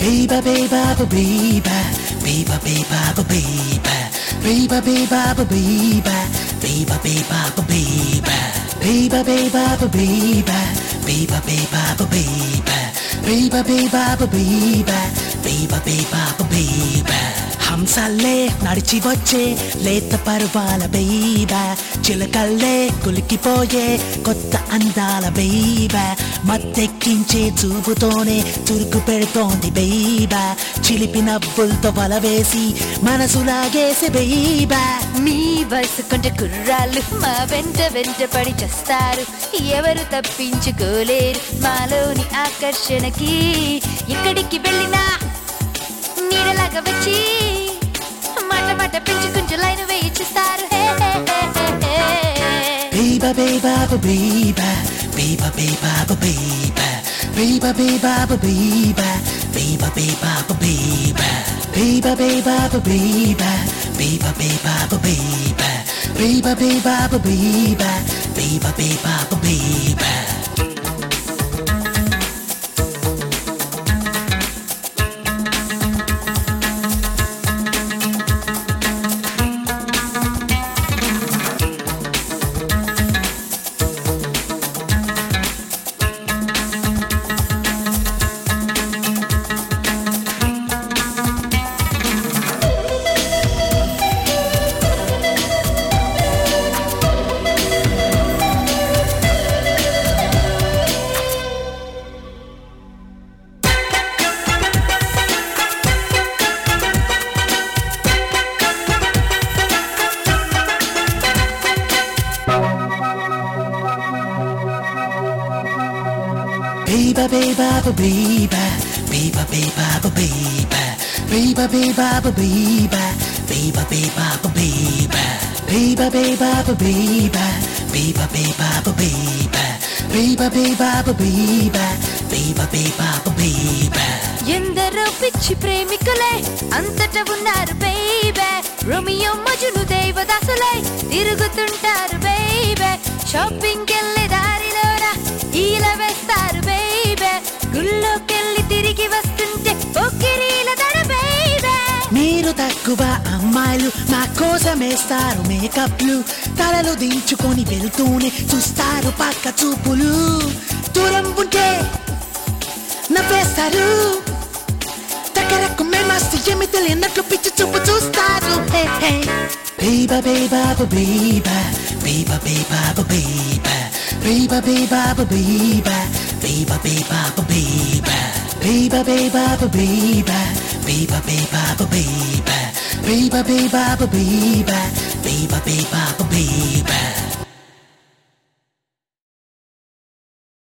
Baby, baby, baby, baby, baby, baby, baby, baby, baby, baby, baby, baby, baby, baby, baby, baby, హంసల్లే నడిచి వచ్చే లేత పర్వాల బేబా చిలకల్లే కులికిపోయే కొత్త అందాల బేబా మత్తెక్కించే చూపుతోనే చురుకు పెడుతోంది బేబా చిలిపి నవ్వులతో వలవేసి మనసు లాగేసే బేబా నీ వయసుకుంటే కుర్రాళ్ళు మా వెంట వెంట పడి చేస్తారు ఎవరు తప్పించుకోలేరు మాలోని ఆకర్షణకి ఎక్కడికి వెళ్ళినా నీడలాగా వచ్చి మాట మాట పెంచుకుంటూ లైన్ వేయి చూస్తారు Baby, baby, baby, baby, baby, baby, baby, baby, baby, baby, baby, baby, baby, baby, baby, baby. Baby, baby, baby, baby, baby, baby, baby, baby, baby, baby, baby, baby, ఎందరో పిచ్చి ప్రేమికులే అంతటా ఉన్నారు బేబీ రోమియో మజును దేవదాసులై తిరుగుతుంటారు baby shopping కెళ్ళే దారిలోన ఈల వేస్తారు baby గుళ్ళోకెళ్ళి తిరిగి వస్తుంటే ఒక్కిరీల దడ బేబీ మీరు తక్కువ అమ్మాయిలు నా కోసమేస్తారు మేకప్లు తలలు దించుకొని వెళ్తూనే చూస్తారు పక్క చూపులు దూరం ఉంటే నవ్వేస్తారు దగ్గరకు మేమస్తే ఏమి తెలియనట్లు పిచ్చి చూపు చూస్తారు Baby, baby, baby, baby, baby, baby, baby, baby, baby, baby, baby, baby, baby, baby, baby, baby, baby.